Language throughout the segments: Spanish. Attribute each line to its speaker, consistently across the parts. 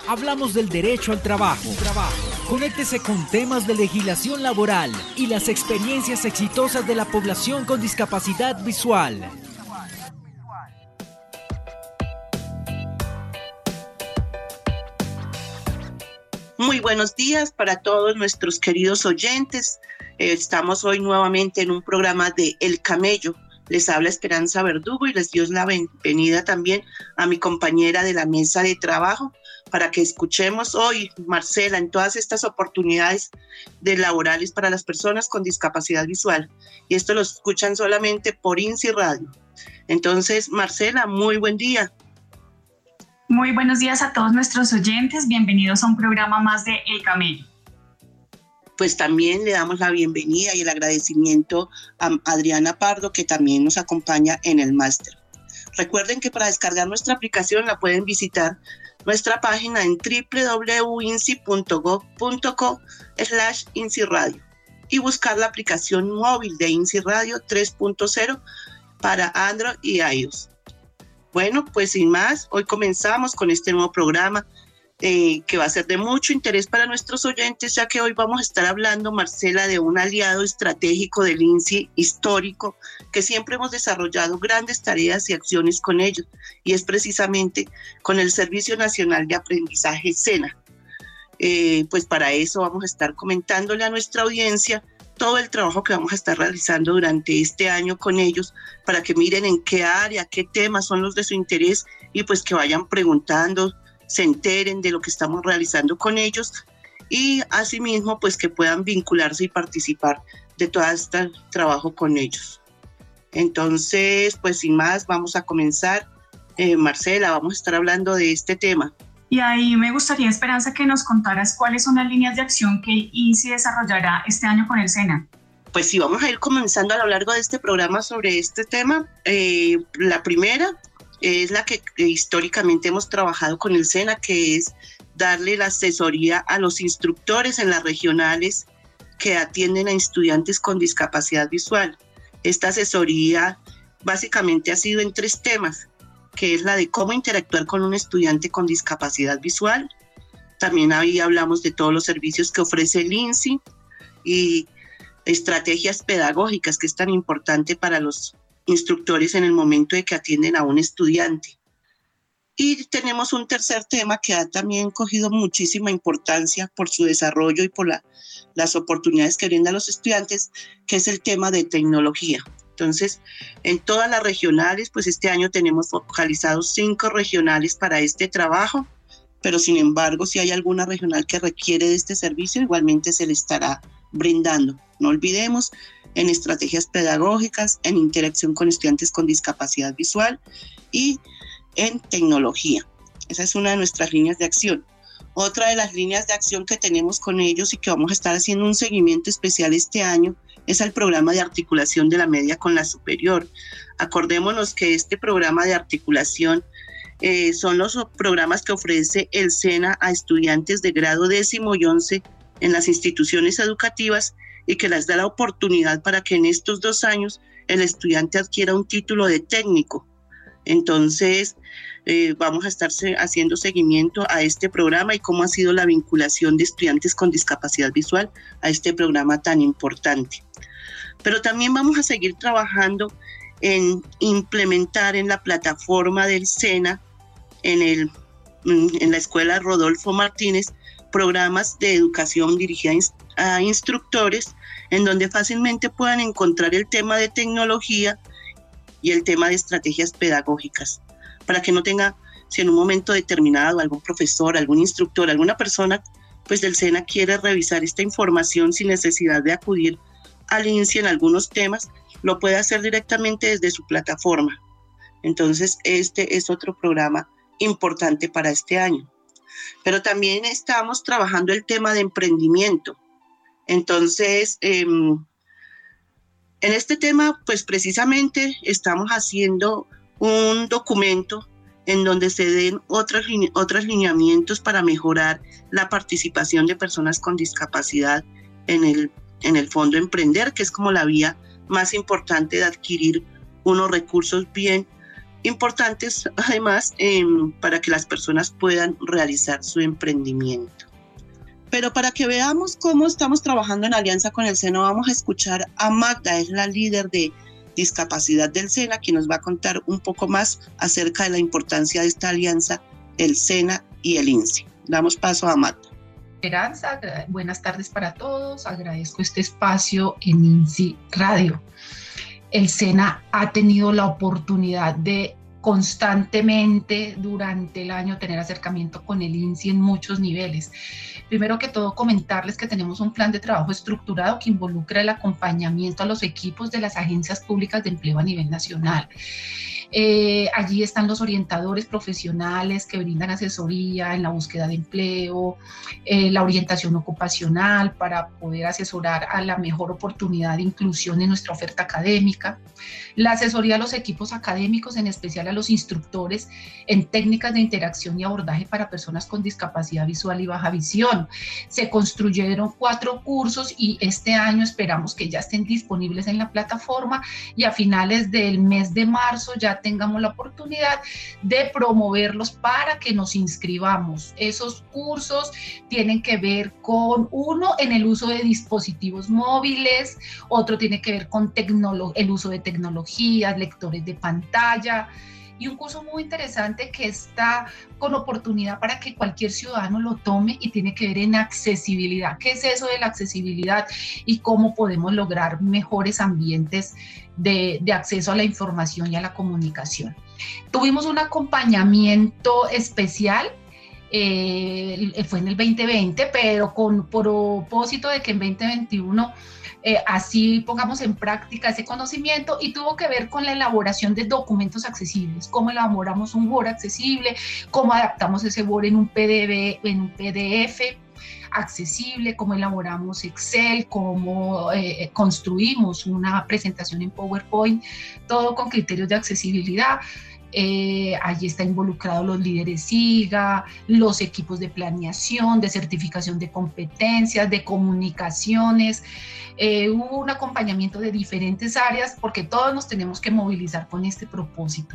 Speaker 1: Hablamos del derecho al trabajo. Conéctese con temas de legislación laboral y las experiencias exitosas de la población con discapacidad visual.
Speaker 2: Muy buenos días para todos nuestros queridos oyentes. Estamos hoy nuevamente en un programa de El Camello. Les habla Esperanza Verdugo y les doy la bienvenida también a mi compañera de la mesa de trabajo para que escuchemos hoy, Marcela, en todas estas oportunidades laborales para las personas con discapacidad visual. Y esto lo escuchan solamente por INSI Radio. Entonces, Marcela, muy buen día.
Speaker 3: Muy buenos días a todos nuestros oyentes. Bienvenidos a un programa más de El Camello.
Speaker 2: Pues también le damos la bienvenida y el agradecimiento a Adriana Pardo, que también nos acompaña en el máster. Recuerden que para descargar nuestra aplicación la pueden visitar nuestra página en www.insi.gov.co/INSI Radio y buscar la aplicación móvil de INSI Radio 3.0 para Android y iOS. Bueno, pues sin más, hoy comenzamos con este nuevo programa que va a ser de mucho interés para nuestros oyentes, ya que hoy vamos a estar hablando, Marcela, de un aliado estratégico del INSI histórico, que siempre hemos desarrollado grandes tareas y acciones con ellos, y es precisamente con el Servicio Nacional de Aprendizaje SENA. Pues para eso vamos a estar comentándole a nuestra audiencia todo el trabajo que vamos a estar realizando durante este año con ellos, para que miren en qué área, qué temas son los de su interés, y pues que vayan preguntando, se enteren de lo que estamos realizando con ellos y asimismo pues que puedan vincularse y participar de todo este trabajo con ellos. Entonces, pues sin más, vamos a comenzar. Marcela, vamos a estar hablando de este tema.
Speaker 3: Y ahí me gustaría, Esperanza, que nos contaras cuáles son las líneas de acción que INSI desarrollará este año con el SENA.
Speaker 2: Pues sí, vamos a ir comenzando a lo largo de este programa sobre este tema. La primera es la que históricamente hemos trabajado con el SENA, que es darle la asesoría a los instructores en las regionales que atienden a estudiantes con discapacidad visual. Esta asesoría básicamente ha sido en 3 temas, que es la de cómo interactuar con un estudiante con discapacidad visual. También ahí hablamos de todos los servicios que ofrece el INSI y estrategias pedagógicas, que es tan importante para los instructores en el momento de que atienden a un estudiante. Y tenemos un tercer tema que ha también cogido muchísima importancia por su desarrollo y por las oportunidades que brinda a los estudiantes, que es el tema de tecnología. Entonces, en todas las regionales, pues este año tenemos focalizados 5 regionales para este trabajo, pero sin embargo, si hay alguna regional que requiere de este servicio, igualmente se le estará brindando. No olvidemos, en estrategias pedagógicas, en interacción con estudiantes con discapacidad visual y en tecnología. Esa es una de nuestras líneas de acción. Otra de las líneas de acción que tenemos con ellos y que vamos a estar haciendo un seguimiento especial este año es el programa de articulación de la media con la superior. Acordémonos que este programa de articulación son los programas que ofrece el SENA a estudiantes de grado 10º y 11 en las instituciones educativas y que les da la oportunidad para que en estos 2 años el estudiante adquiera un título de técnico. Entonces, vamos a estar haciendo seguimiento a este programa y cómo ha sido la vinculación de estudiantes con discapacidad visual a este programa tan importante. Pero también vamos a seguir trabajando en implementar en la plataforma del SENA, en la Escuela Rodolfo Martínez, programas de educación dirigida a instructores, en donde fácilmente puedan encontrar el tema de tecnología y el tema de estrategias pedagógicas, para que no tenga, si en un momento determinado algún profesor, algún instructor, alguna persona pues del SENA quiere revisar esta información sin necesidad de acudir al INSI en algunos temas, lo puede hacer directamente desde su plataforma. Entonces, este es otro programa importante para este año. Pero también estamos trabajando el tema de emprendimiento. Entonces, en este tema, pues precisamente estamos haciendo un documento en donde se den otros lineamientos para mejorar la participación de personas con discapacidad en el Fondo Emprender, que es como la vía más importante de adquirir unos recursos bien importantes además para que las personas puedan realizar su emprendimiento. Pero para que veamos cómo estamos trabajando en alianza con el SENA, vamos a escuchar a Magda, es la líder de discapacidad del SENA, quien nos va a contar un poco más acerca de la importancia de esta alianza, el SENA y el INSI. Damos paso a Magda.
Speaker 4: Esperanza, buenas tardes para todos, agradezco este espacio en INSI Radio. El SENA ha tenido la oportunidad de constantemente durante el año tener acercamiento con el INSI en muchos niveles. Primero que todo, comentarles que tenemos un plan de trabajo estructurado que involucra el acompañamiento a los equipos de las agencias públicas de empleo a nivel nacional. Allí están los orientadores profesionales que brindan asesoría en la búsqueda de empleo, la orientación ocupacional para poder asesorar a la mejor oportunidad de inclusión en nuestra oferta académica, la asesoría a los equipos académicos, en especial a los instructores en técnicas de interacción y abordaje para personas con discapacidad visual y baja visión. Se construyeron 4 cursos y este año esperamos que ya estén disponibles en la plataforma y a finales del mes de marzo ya tengamos la oportunidad de promoverlos para que nos inscribamos. Esos cursos tienen que ver con, uno, en el uso de dispositivos móviles, otro tiene que ver con el uso de tecnologías, lectores de pantalla, y un curso muy interesante que está con oportunidad para que cualquier ciudadano lo tome y tiene que ver en accesibilidad. ¿Qué es eso de la accesibilidad y cómo podemos lograr mejores ambientes de acceso a la información y a la comunicación? Tuvimos un acompañamiento especial, fue en el 2020, pero con propósito de que en 2021 así pongamos en práctica ese conocimiento, y tuvo que ver con la elaboración de documentos accesibles, cómo elaboramos un Word accesible, cómo adaptamos ese Word en un PDF accesible, cómo elaboramos Excel, cómo construimos una presentación en PowerPoint, todo con criterios de accesibilidad. Allí están involucrados los líderes SIGA, los equipos de planeación, de certificación de competencias, de comunicaciones. Hubo un acompañamiento de diferentes áreas porque todos nos tenemos que movilizar con este propósito.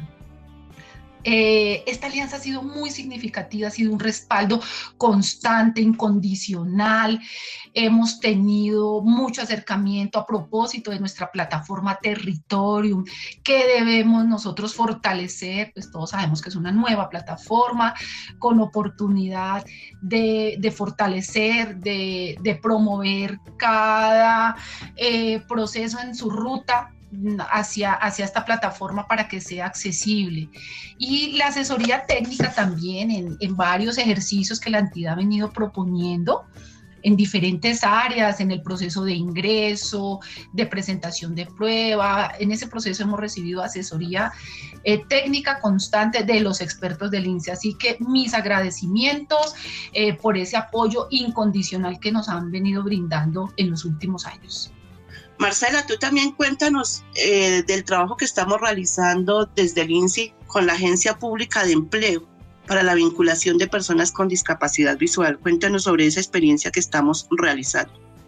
Speaker 4: Esta alianza ha sido muy significativa, ha sido un respaldo constante, incondicional. Hemos tenido mucho acercamiento a propósito de nuestra plataforma Territorium, que debemos nosotros fortalecer. Pues todos sabemos que es una nueva plataforma con oportunidad de fortalecer, de promover cada proceso en su ruta hacia esta plataforma para que sea accesible. Y la asesoría técnica también en varios ejercicios que la entidad ha venido proponiendo en diferentes áreas, en el proceso de ingreso, de presentación de prueba. En ese proceso hemos recibido asesoría técnica constante de los expertos del INSI, así que mis agradecimientos por ese apoyo incondicional que nos han venido brindando en los últimos años.
Speaker 2: Marcela, tú también cuéntanos del trabajo que estamos realizando desde el INSI con la Agencia Pública de Empleo para la vinculación de personas con discapacidad visual. Cuéntanos sobre esa experiencia que estamos realizando.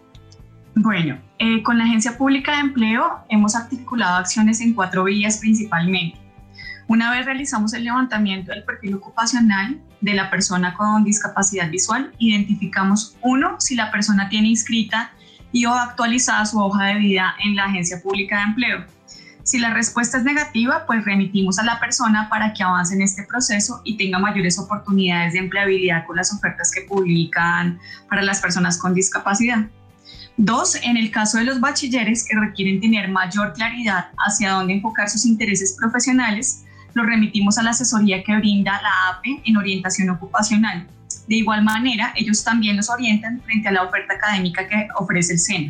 Speaker 3: Bueno, con la Agencia Pública de Empleo hemos articulado acciones en 4 vías principalmente. Una vez realizamos el levantamiento del perfil ocupacional de la persona con discapacidad visual, identificamos, 1, si la persona tiene inscrita o actualizada su hoja de vida en la Agencia Pública de Empleo. Si la respuesta es negativa, pues remitimos a la persona para que avance en este proceso y tenga mayores oportunidades de empleabilidad con las ofertas que publican para las personas con discapacidad. 2, en el caso de los bachilleres que requieren tener mayor claridad hacia dónde enfocar sus intereses profesionales, los remitimos a la asesoría que brinda la APE en orientación ocupacional. De igual manera, ellos también nos orientan frente a la oferta académica que ofrece el SENA.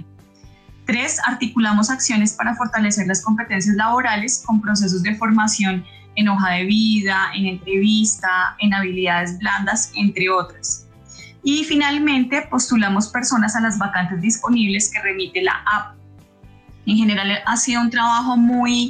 Speaker 3: 3, articulamos acciones para fortalecer las competencias laborales con procesos de formación en hoja de vida, en entrevista, en habilidades blandas, entre otras. Y finalmente, postulamos personas a las vacantes disponibles que remite la AP. En general, ha sido un trabajo muy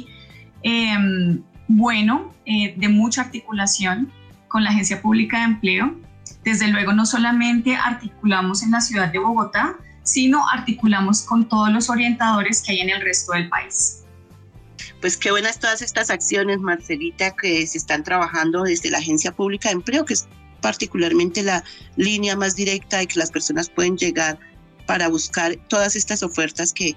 Speaker 3: bueno, de mucha articulación con la Agencia Pública de Empleo. Desde luego, no solamente articulamos en la ciudad de Bogotá, sino articulamos con todos los orientadores que hay en el resto del país.
Speaker 2: Pues qué buenas todas estas acciones, Marcelita, que se están trabajando desde la Agencia Pública de Empleo, que es particularmente la línea más directa y que las personas pueden llegar para buscar todas estas ofertas que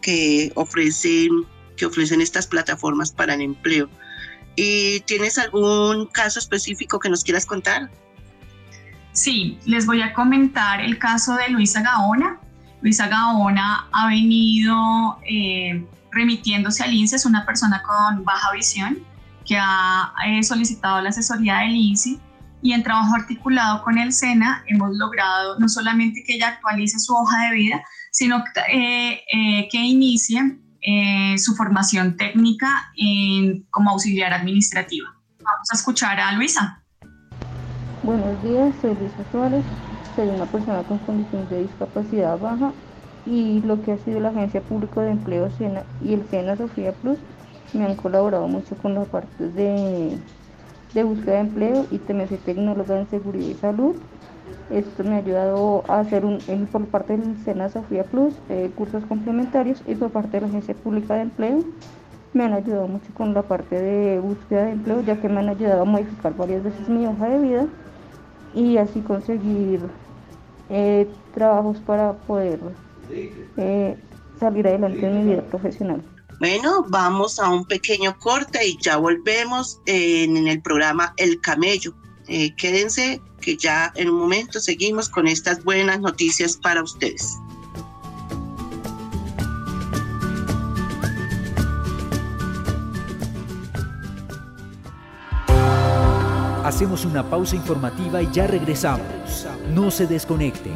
Speaker 2: ofrecen estas plataformas para el empleo. ¿Y tienes algún caso específico que nos quieras contar?
Speaker 3: Sí, les voy a comentar el caso de Luisa Gaona. Luisa Gaona ha venido remitiéndose al INSI, es una persona con baja visión que ha solicitado la asesoría del INSI, y en trabajo articulado con el SENA hemos logrado no solamente que ella actualice su hoja de vida, sino que inicie su formación técnica como auxiliar administrativa. Vamos a escuchar a Luisa.
Speaker 5: Buenos días, soy Luisa Suárez, soy una persona con condiciones de discapacidad baja, y lo que ha sido la Agencia Pública de Empleo SENA y el SENA Sofía Plus me han colaborado mucho con las partes de búsqueda de empleo, y también soy tecnóloga en seguridad y salud. Esto me ha ayudado a hacer por parte del SENA Sofía Plus cursos complementarios, y por parte de la Agencia Pública de Empleo me han ayudado mucho con la parte de búsqueda de empleo, ya que me han ayudado a modificar varias veces mi hoja de vida y así conseguir trabajos para poder salir adelante en mi vida profesional.
Speaker 2: Bueno, vamos a un pequeño corte y ya volvemos en el programa El Camello. Quédense que ya en un momento seguimos con estas buenas noticias para ustedes.
Speaker 1: Hacemos una pausa informativa y ya regresamos. No se desconecte.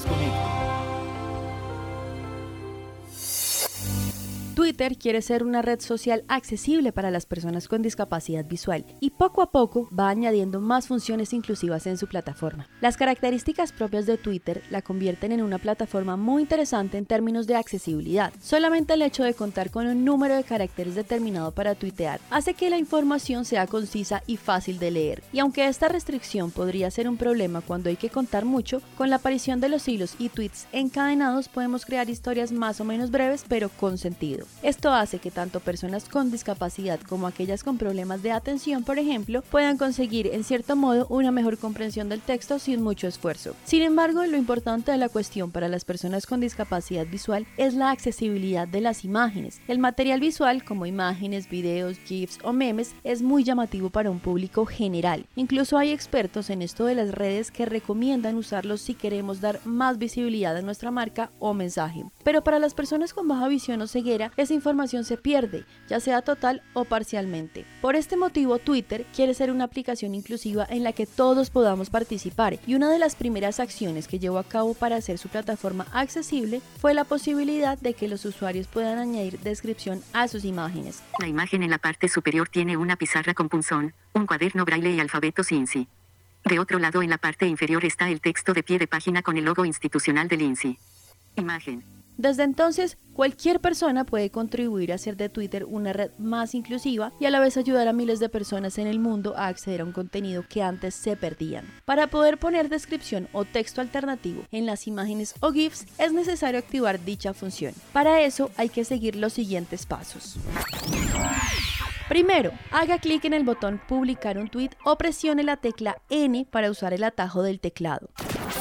Speaker 6: Twitter quiere ser una red social accesible para las personas con discapacidad visual y poco a poco va añadiendo más funciones inclusivas en su plataforma. Las características propias de Twitter la convierten en una plataforma muy interesante en términos de accesibilidad. Solamente el hecho de contar con un número de caracteres determinado para tuitear hace que la información sea concisa y fácil de leer. Y aunque esta restricción podría ser un problema cuando hay que contar mucho, con la aparición de los hilos y tweets encadenados podemos crear historias más o menos breves pero con sentido. Esto hace que tanto personas con discapacidad como aquellas con problemas de atención, por ejemplo, puedan conseguir en cierto modo una mejor comprensión del texto sin mucho esfuerzo. Sin embargo, lo importante de la cuestión para las personas con discapacidad visual es la accesibilidad de las imágenes. El material visual, como imágenes, videos, GIFs o memes, es muy llamativo para un público general. Incluso hay expertos en esto de las redes que recomiendan usarlos si queremos dar más visibilidad a nuestra marca o mensaje. Pero para las personas con baja visión o ceguera, esa información se pierde, ya sea total o parcialmente. Por este motivo, Twitter quiere ser una aplicación inclusiva en la que todos podamos participar, y una de las primeras acciones que llevó a cabo para hacer su plataforma accesible fue la posibilidad de que los usuarios puedan añadir descripción a sus imágenes.
Speaker 7: La imagen en la parte superior tiene una pizarra con punzón, un cuaderno braille y alfabetos INSI. De otro lado, en la parte inferior está el texto de pie de página con el logo institucional del INSI. Imagen.
Speaker 6: Desde entonces, cualquier persona puede contribuir a hacer de Twitter una red más inclusiva y a la vez ayudar a miles de personas en el mundo a acceder a un contenido que antes se perdían. Para poder poner descripción o texto alternativo en las imágenes o GIFs, es necesario activar dicha función. Para eso hay que seguir los siguientes pasos. Primero, haga clic en el botón Publicar un tweet o presione la tecla N para usar el atajo del teclado.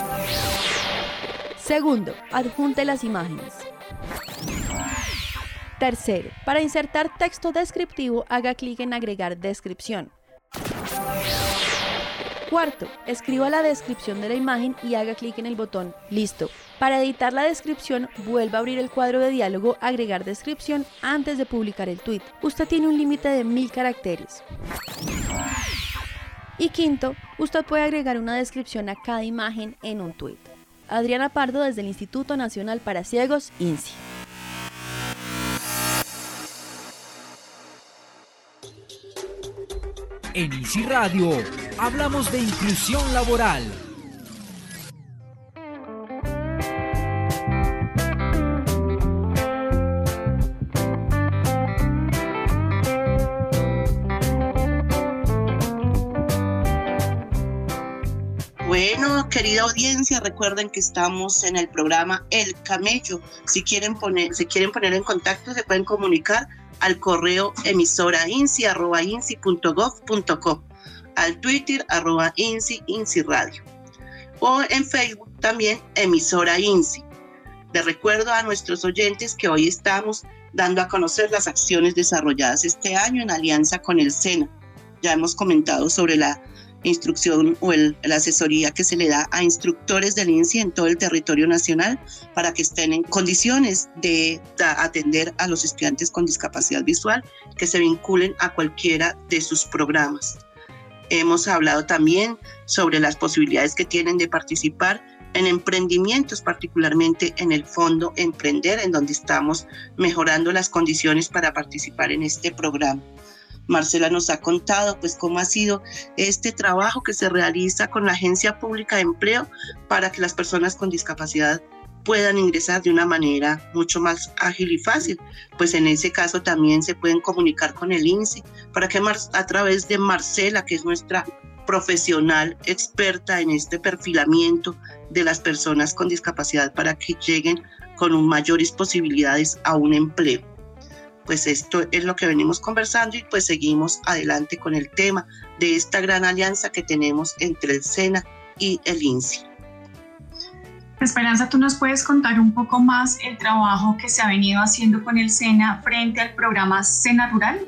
Speaker 6: Segundo, adjunte las imágenes. Tercero, para insertar texto descriptivo, haga clic en Agregar descripción. Cuarto, escriba la descripción de la imagen y haga clic en el botón Listo. Para editar la descripción, vuelva a abrir el cuadro de diálogo Agregar descripción antes de publicar el tweet. Usted tiene un límite de 1000 caracteres. Y quinto, usted puede agregar una descripción a cada imagen en un tweet. Adriana Pardo, desde el Instituto Nacional para Ciegos, INSI.
Speaker 1: En INSI Radio, hablamos de inclusión laboral.
Speaker 2: Bueno, querida audiencia, recuerden que estamos en el programa El Camello. Si quieren poner en contacto, se pueden comunicar al correo emisorainci@inci.gov.co, al Twitter @INCI Radio, o en Facebook también emisora INCI. Les recuerdo a nuestros oyentes que hoy estamos dando a conocer las acciones desarrolladas este año en alianza con el SENA. Ya hemos comentado sobre la instrucción o la asesoría que se le da a instructores del INCI en todo el territorio nacional para que estén en condiciones de atender a los estudiantes con discapacidad visual que se vinculen a cualquiera de sus programas. Hemos hablado también sobre las posibilidades que tienen de participar en emprendimientos, particularmente en el Fondo Emprender, en donde estamos mejorando las condiciones para participar en este programa. Marcela nos ha contado pues cómo ha sido este trabajo que se realiza con la Agencia Pública de Empleo para que las personas con discapacidad puedan ingresar de una manera mucho más ágil y fácil. Pues en ese caso también se pueden comunicar con el INCI para que a través de Marcela, que es nuestra profesional experta en este perfilamiento de las personas con discapacidad, para que lleguen con mayores posibilidades a un empleo. Pues esto es lo que venimos conversando y pues seguimos adelante con el tema de esta gran alianza que tenemos entre el SENA y el INCI.
Speaker 3: Esperanza, ¿tú nos puedes contar un poco más el trabajo que se ha venido haciendo con el SENA frente al programa SENA Rural?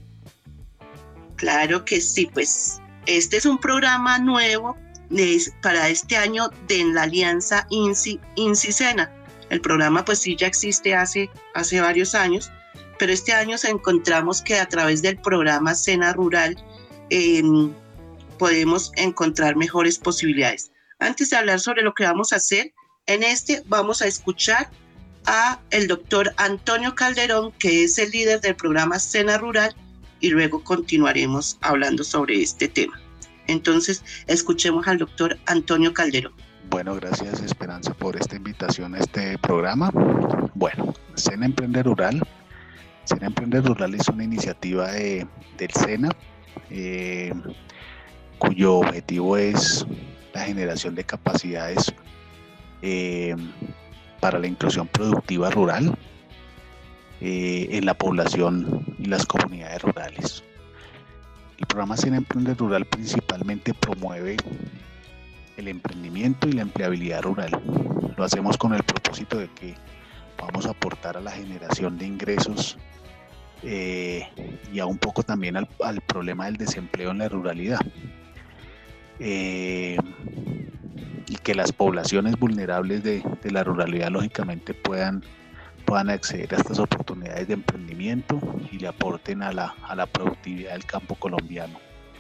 Speaker 2: Claro que sí, pues este es un programa nuevo para este año de la alianza INCI-SENA. El programa pues sí ya existe hace varios años, pero este año encontramos que a través del programa SENA Rural podemos encontrar mejores posibilidades. Antes de hablar sobre lo que vamos a hacer, vamos a escuchar a el doctor Antonio Calderón, que es el líder del programa SENA Rural, y luego continuaremos hablando sobre este tema. Entonces, escuchemos al doctor Antonio Calderón.
Speaker 8: Bueno, gracias Esperanza por esta invitación a este programa. Bueno, SENA Emprender Rural. SENA Emprender Rural es una iniciativa del SENA, cuyo objetivo es la generación de capacidades para la inclusión productiva rural en la población y las comunidades rurales. El programa SENA Emprender Rural principalmente promueve el emprendimiento y la empleabilidad rural. Lo hacemos con el propósito de que vamos a aportar a la generación de ingresos y a un poco también al problema del desempleo en la ruralidad. Y que las poblaciones vulnerables de la ruralidad lógicamente puedan acceder a estas oportunidades de emprendimiento y le aporten a la productividad del campo colombiano.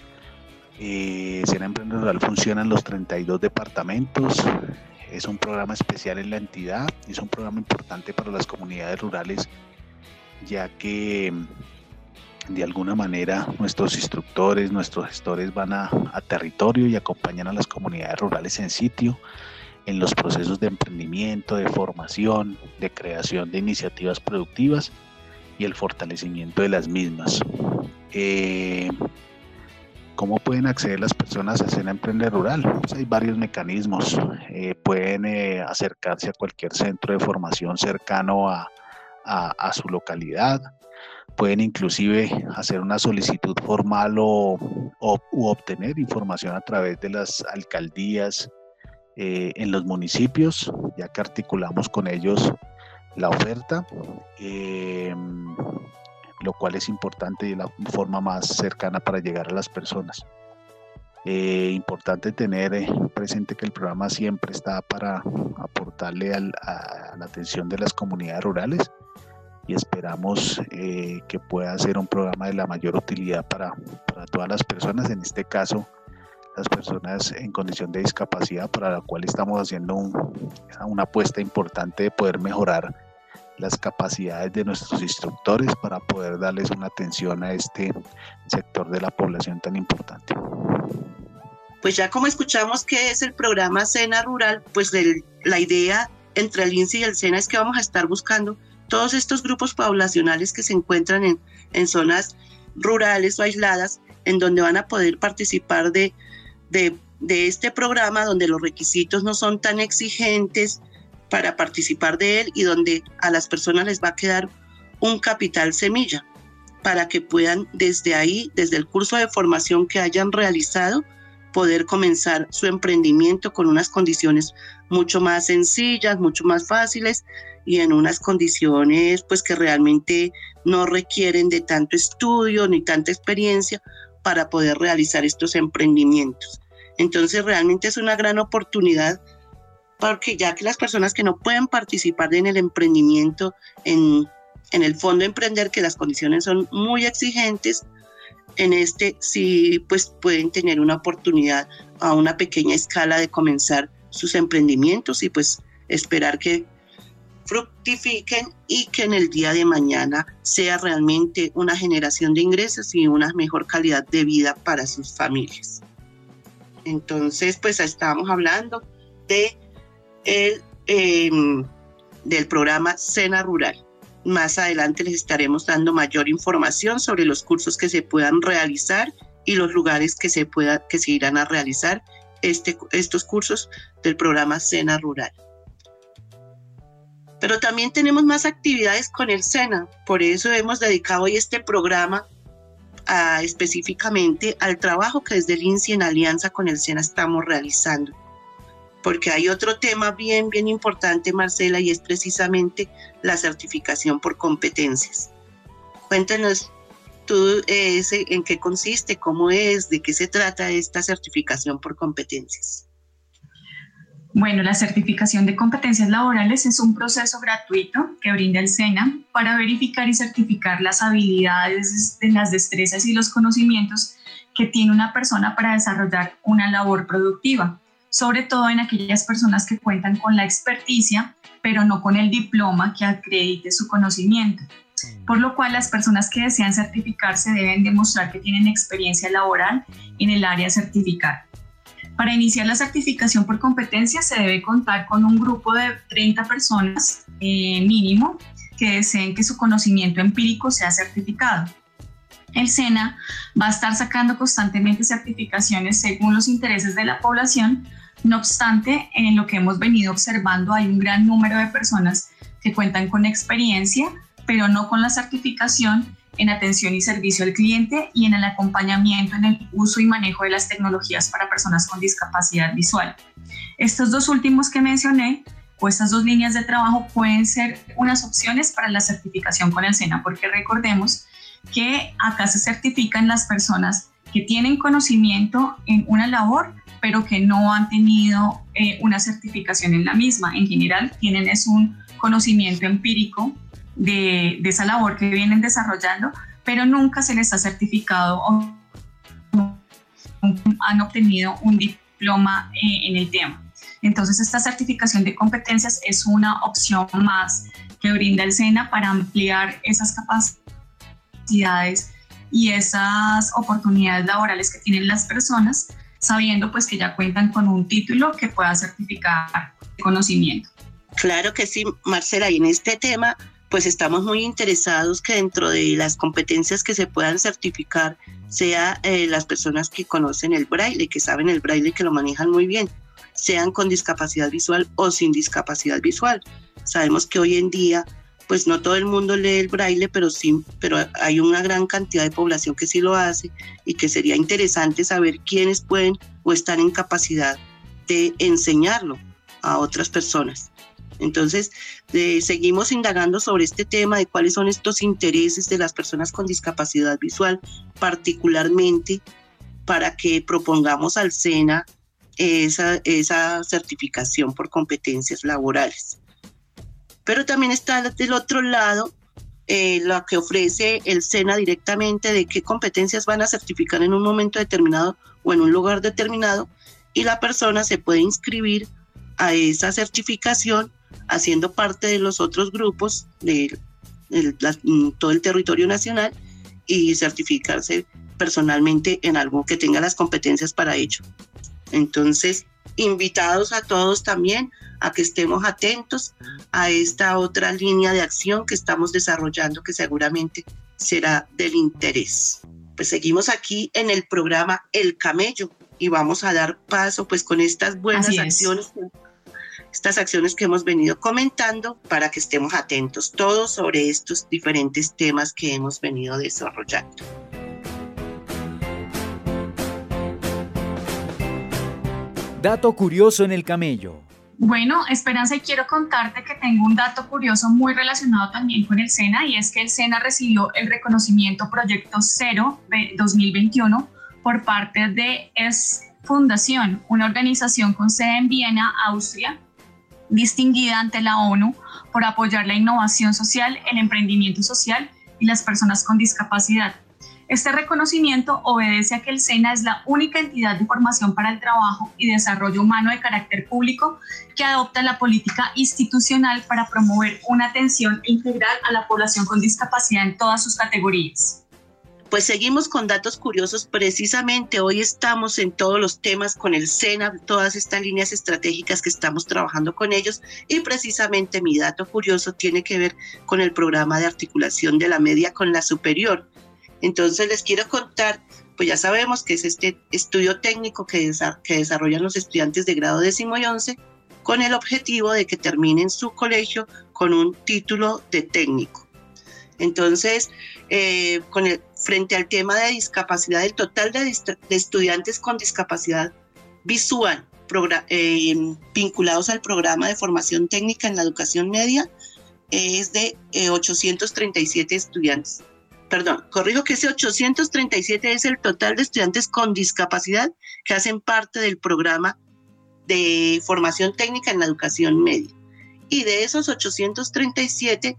Speaker 8: SENA Emprender Rural funciona en los 32 departamentos, es un programa especial en la entidad, es un programa importante para las comunidades rurales, ya que de alguna manera nuestros instructores, nuestros gestores van a territorio y acompañan a las comunidades rurales en sitio en los procesos de emprendimiento, de formación, de creación de iniciativas productivas y el fortalecimiento de las mismas. ¿Cómo pueden acceder las personas a SENA Emprender Rural? Pues hay varios mecanismos. Pueden acercarse a cualquier centro de formación cercano a su localidad. Pueden inclusive hacer una solicitud formal u obtener información a través de las alcaldías en los municipios, ya que articulamos con ellos la oferta, lo cual es importante y la forma más cercana para llegar a las personas. Importante tener presente que el programa siempre está para aportarle a la atención de las comunidades rurales y esperamos que pueda ser un programa de la mayor utilidad para todas las personas, en este caso las personas en condición de discapacidad, para la cual estamos haciendo una apuesta importante de poder mejorar las capacidades de nuestros instructores para poder darles una atención a este sector de la población tan importante.
Speaker 2: Pues ya como escuchamos que es el programa SENA Rural, pues la idea entre el INCI y el SENA es que vamos a estar buscando todos estos grupos poblacionales que se encuentran en zonas rurales o aisladas, en donde van a poder participar de este programa, donde los requisitos no son tan exigentes para participar de él y donde a las personas les va a quedar un capital semilla. para que puedan desde ahí, desde el curso de formación que hayan realizado, poder comenzar su emprendimiento con unas condiciones mucho más sencillas, mucho más fáciles y en unas condiciones pues que realmente no requieren de tanto estudio ni tanta experiencia para poder realizar estos emprendimientos. Entonces realmente es una gran oportunidad, porque ya que las personas que no pueden participar en el emprendimiento, en el Fondo Emprender, que las condiciones son muy exigentes, en este sí pues pueden tener una oportunidad a una pequeña escala de comenzar sus emprendimientos y pues esperar que fructifiquen y que en el día de mañana sea realmente una generación de ingresos y una mejor calidad de vida para sus familias. Entonces pues estábamos hablando del programa Sena Rural. Más adelante les estaremos dando mayor información sobre los cursos que se puedan realizar y los lugares que se irán a realizar estos cursos del programa Sena Rural. Pero también tenemos más actividades con el SENA, por eso hemos dedicado hoy este programa específicamente al trabajo que desde el INSI en alianza con el SENA estamos realizando. Porque hay otro tema bien importante, Marcela, y es precisamente la certificación por competencias. Cuéntanos tú en qué consiste, cómo es, de qué se trata esta certificación por competencias.
Speaker 3: Bueno, la certificación de competencias laborales es un proceso gratuito que brinda el SENA para verificar y certificar las habilidades, las destrezas y los conocimientos que tiene una persona para desarrollar una labor productiva, sobre todo en aquellas personas que cuentan con la experticia, pero no con el diploma que acredite su conocimiento. Por lo cual, las personas que desean certificarse deben demostrar que tienen experiencia laboral en el área certificada. Para iniciar la certificación por competencia se debe contar con un grupo de 30 personas mínimo que deseen que su conocimiento empírico sea certificado. El SENA va a estar sacando constantemente certificaciones según los intereses de la población. No obstante, en lo que hemos venido observando hay un gran número de personas que cuentan con experiencia, pero no con la certificación en atención y servicio al cliente y en el acompañamiento en el uso y manejo de las tecnologías para personas con discapacidad visual. Estos dos últimos que mencioné, o estas dos líneas de trabajo, pueden ser unas opciones para la certificación con el SENA, porque recordemos que acá se certifican las personas que tienen conocimiento en una labor, pero que no han tenido una certificación en la misma. En general, tienen un conocimiento empírico de esa labor que vienen desarrollando, pero nunca se les ha certificado o han obtenido un diploma en el tema. Entonces, esta certificación de competencias es una opción más que brinda el SENA para ampliar esas capacidades y esas oportunidades laborales que tienen las personas, sabiendo pues que ya cuentan con un título que pueda certificar el conocimiento.
Speaker 2: Claro que sí, Marcela, y en este tema pues estamos muy interesados que dentro de las competencias que se puedan certificar sea las personas que conocen el braille, que saben el braille, que lo manejan muy bien, sean con discapacidad visual o sin discapacidad visual. Sabemos que hoy en día pues no todo el mundo lee el braille, pero hay una gran cantidad de población que sí lo hace y que sería interesante saber quiénes pueden o están en capacidad de enseñarlo a otras personas. Entonces, seguimos indagando sobre este tema de cuáles son estos intereses de las personas con discapacidad visual, particularmente para que propongamos al SENA esa certificación por competencias laborales. Pero también está del otro lado lo que ofrece el SENA directamente de qué competencias van a certificar en un momento determinado o en un lugar determinado, y la persona se puede inscribir a esa certificación haciendo parte de los otros grupos de todo el territorio nacional y certificarse personalmente en algo que tenga las competencias para ello. Entonces, invitados a todos también a que estemos atentos a esta otra línea de acción que estamos desarrollando, que seguramente será del interés. Pues seguimos aquí en el programa El Camello y vamos a dar paso pues con estas buenas acciones. estas acciones que hemos venido comentando para que estemos atentos todos sobre estos diferentes temas que hemos venido desarrollando.
Speaker 1: Dato curioso en el camello.
Speaker 3: Bueno, Esperanza, y quiero contarte que tengo un dato curioso muy relacionado también con el SENA, y es que el SENA recibió el reconocimiento Proyecto Cero de 2021 por parte de ES Fundación, una organización con sede en Viena, Austria, distinguida ante la ONU por apoyar la innovación social, el emprendimiento social y las personas con discapacidad. Este reconocimiento obedece a que el SENA es la única entidad de formación para el trabajo y desarrollo humano de carácter público que adopta la política institucional para promover una atención integral a la población con discapacidad en todas sus categorías.
Speaker 2: Pues seguimos con datos curiosos. Precisamente hoy estamos en todos los temas con el SENA, todas estas líneas estratégicas que estamos trabajando con ellos, y precisamente mi dato curioso tiene que ver con el programa de articulación de la media con la superior. Entonces les quiero contar, pues ya sabemos que es este estudio técnico que desarrollan los estudiantes de grado 10º y 11 con el objetivo de que terminen su colegio con un título de técnico. Entonces, frente al tema de discapacidad, el total de estudiantes con discapacidad visual vinculados al programa de formación técnica en la educación media es de 837 estudiantes. Perdón, corrijo que ese 837 es el total de estudiantes con discapacidad que hacen parte del programa de formación técnica en la educación media. Y de esos 837,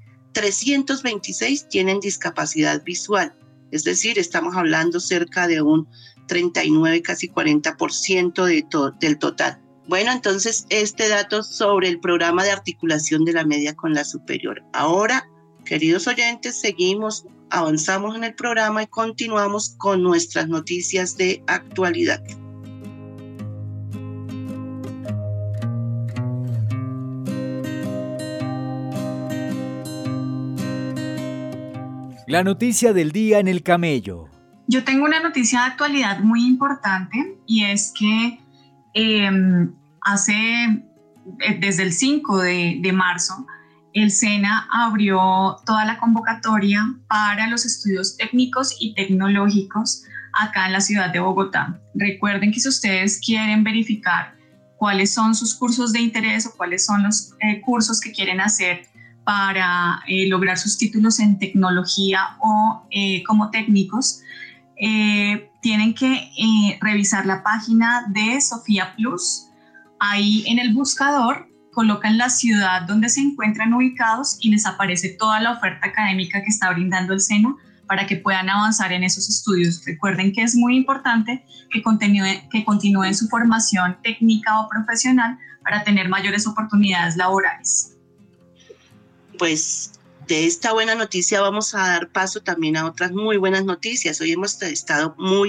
Speaker 2: 326 tienen discapacidad visual. Es decir, estamos hablando cerca de un 39, casi 40% del total. Bueno, entonces este dato sobre el programa de articulación de la media con la superior. Ahora, queridos oyentes, avanzamos en el programa y continuamos con nuestras noticias de actualidad.
Speaker 1: La noticia del día en el camello.
Speaker 3: Yo tengo una noticia de actualidad muy importante, y es que desde el 5 de marzo, el SENA abrió toda la convocatoria para los estudios técnicos y tecnológicos acá en la ciudad de Bogotá. Recuerden que si ustedes quieren verificar cuáles son sus cursos de interés o cuáles son los cursos que quieren hacer para lograr sus títulos en tecnología o como técnicos, tienen que revisar la página de Sofía Plus. Ahí en el buscador colocan la ciudad donde se encuentran ubicados y les aparece toda la oferta académica que está brindando el SENA para que puedan avanzar en esos estudios. Recuerden que es muy importante que continúen su formación técnica o profesional para tener mayores oportunidades laborales.
Speaker 2: Pues de esta buena noticia vamos a dar paso también a otras muy buenas noticias. Hoy hemos estado muy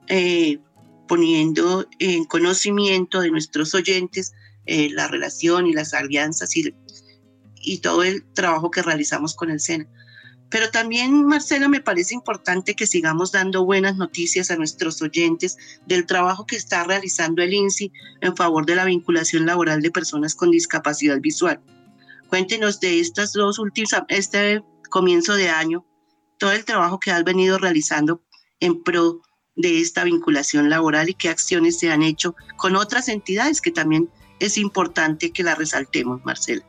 Speaker 2: poniendo en conocimiento de nuestros oyentes la relación y las alianzas y todo el trabajo que realizamos con el SENA. Pero también, Marcela, me parece importante que sigamos dando buenas noticias a nuestros oyentes del trabajo que está realizando el INSI en favor de la vinculación laboral de personas con discapacidad visual. Cuéntenos de estas dos últimas, este comienzo de año, todo el trabajo que has venido realizando en pro de esta vinculación laboral y qué acciones se han hecho con otras entidades que también es importante que la resaltemos, Marcela.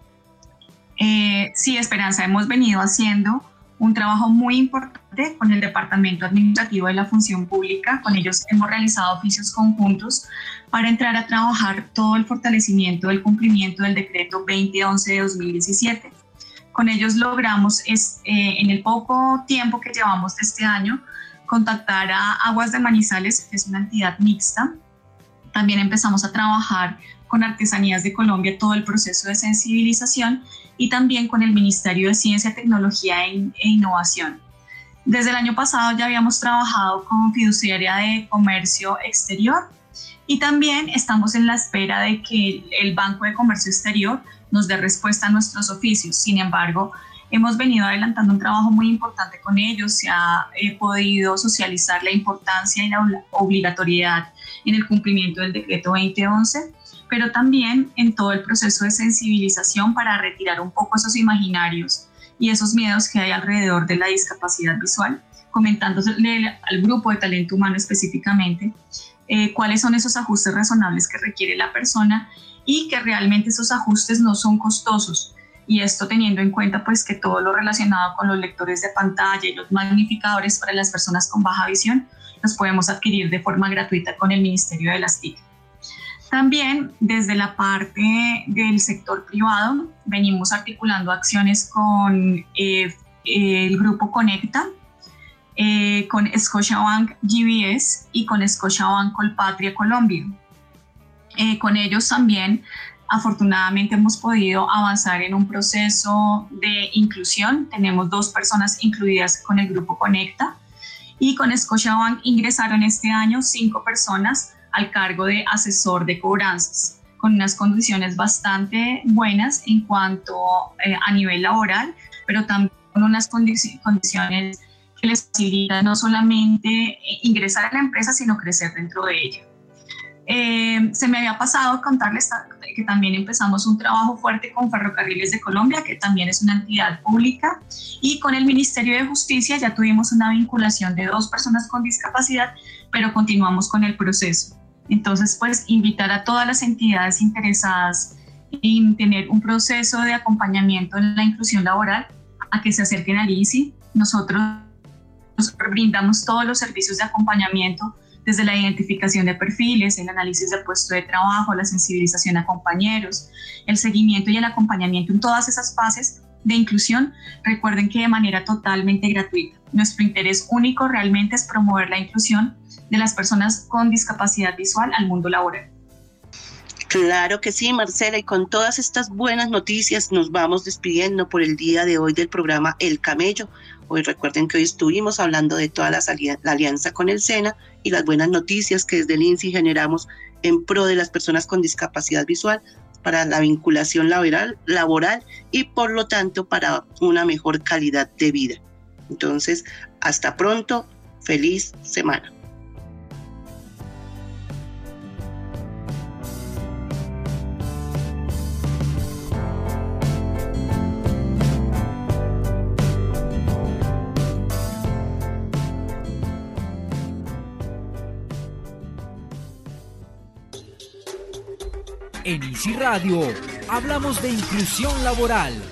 Speaker 3: Sí, Esperanza, hemos venido haciendo un trabajo muy importante con el Departamento Administrativo de la Función Pública. Con ellos hemos realizado oficios conjuntos para entrar a trabajar todo el fortalecimiento del cumplimiento del decreto 2011 de 2017. Con ellos logramos, en el poco tiempo que llevamos de este año, contactar a Aguas de Manizales, que es una entidad mixta. También empezamos a trabajar con Artesanías de Colombia todo el proceso de sensibilización, y también con el Ministerio de Ciencia, Tecnología e Innovación. Desde el año pasado ya habíamos trabajado con Fiduciaria de Comercio Exterior, y también estamos en la espera de que el Banco de Comercio Exterior nos dé respuesta a nuestros oficios. Sin embargo, hemos venido adelantando un trabajo muy importante con ellos. Se ha podido socializar la importancia y la obligatoriedad en el cumplimiento del decreto 2011, pero también en todo el proceso de sensibilización para retirar un poco esos imaginarios y esos miedos que hay alrededor de la discapacidad visual, comentándole al grupo de talento humano específicamente cuáles son esos ajustes razonables que requiere la persona y que realmente esos ajustes no son costosos. Y esto teniendo en cuenta pues que todo lo relacionado con los lectores de pantalla y los magnificadores para las personas con baja visión los podemos adquirir de forma gratuita con el Ministerio de las TIC. También desde la parte del sector privado venimos articulando acciones con el grupo Conecta, con Scotiabank GBS y con Scotiabank Colpatria Colombia. Con ellos también afortunadamente hemos podido avanzar en un proceso de inclusión. Tenemos 2 personas incluidas con el grupo Conecta y con Scotiabank ingresaron este año 5 personas al cargo de asesor de cobranzas, con unas condiciones bastante buenas en cuanto a nivel laboral, pero también con unas condiciones que les facilitan no solamente ingresar a la empresa, sino crecer dentro de ella. Se me había pasado contarles que también empezamos un trabajo fuerte con Ferrocarriles de Colombia, que también es una entidad pública, y con el Ministerio de Justicia ya tuvimos una vinculación de 2 personas con discapacidad, pero continuamos con el proceso. Entonces, pues, invitar a todas las entidades interesadas en tener un proceso de acompañamiento en la inclusión laboral a que se acerquen al INSI. Nosotros brindamos todos los servicios de acompañamiento, desde la identificación de perfiles, el análisis de puesto de trabajo, la sensibilización a compañeros, el seguimiento y el acompañamiento en todas esas fases de inclusión. Recuerden que de manera totalmente gratuita. Nuestro interés único realmente es promover la inclusión de las personas con discapacidad visual al mundo laboral.
Speaker 2: Claro que sí, Marcela, y con todas estas buenas noticias nos vamos despidiendo por el día de hoy del programa El Camello. Hoy recuerden que hoy estuvimos hablando de toda la alianza con el SENA y las buenas noticias que desde el INSI generamos en pro de las personas con discapacidad visual para la vinculación laboral y por lo tanto para una mejor calidad de vida. Entonces, hasta pronto, feliz semana.
Speaker 1: En INSI Radio hablamos de inclusión laboral.